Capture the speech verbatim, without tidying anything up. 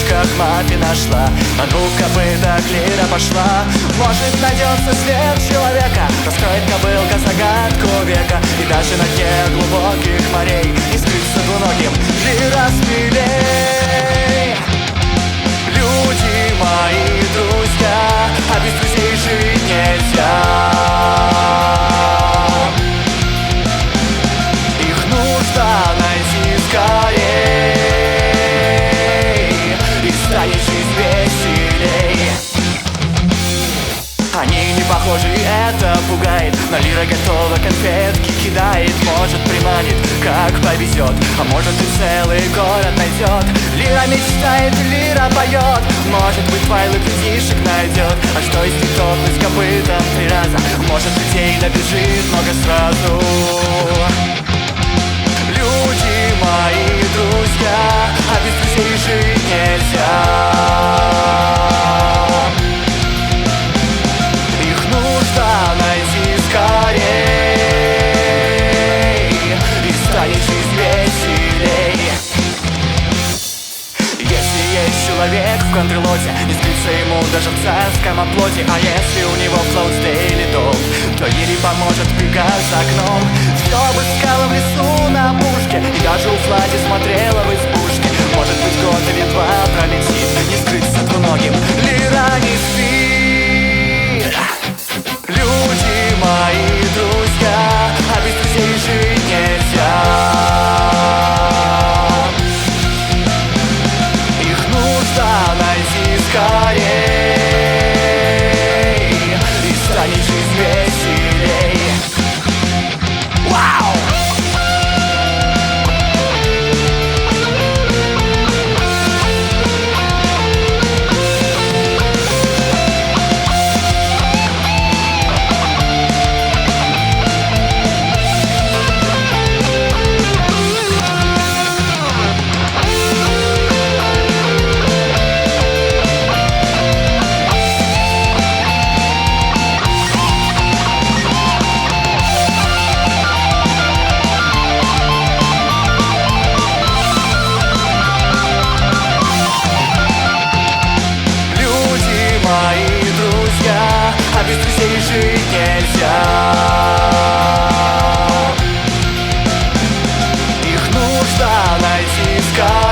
поисках мафия нашла. На двух копытах лира пошла. Может, найдется след человека, раскроет кобылка загадку века. И даже на дне глубоких морей не скрыться двуногим лира смелей. Люди мои друзья, а без друзей жить нельзя. Их нужно найти скорей, и станет жизнь веселей. Они не похожи, и это пугает, но лира готова, конфетки кидает. Может, приманит, как повезет, а может и целый город найдет. Лира мечтает, лира поет, может быть, твайлайт детишек найдет. А что если топнуть копытом три раза? Может, людей набежит много сразу. Люди мои друзья, а без друзей жить нельзя. Их нужно найти скорей, и станет жизнь веселей. Если есть человек в контролоте, не скрыться ему даже в царском оплоте. А если у него флоут стейли дом, то Лире поможет бега за окном. Все бы искала в лесу на пушке, и даже у Флади смотрела в избушке. Может быть, год или два пролетит, не скрыться двуногим лира не спит. Люди мои друзья, а без друзей жить нельзя. Их нужно найти скорей, и станет жизнь веселей. Вау! А без друзей жить нельзя. Их нужно найти скорее.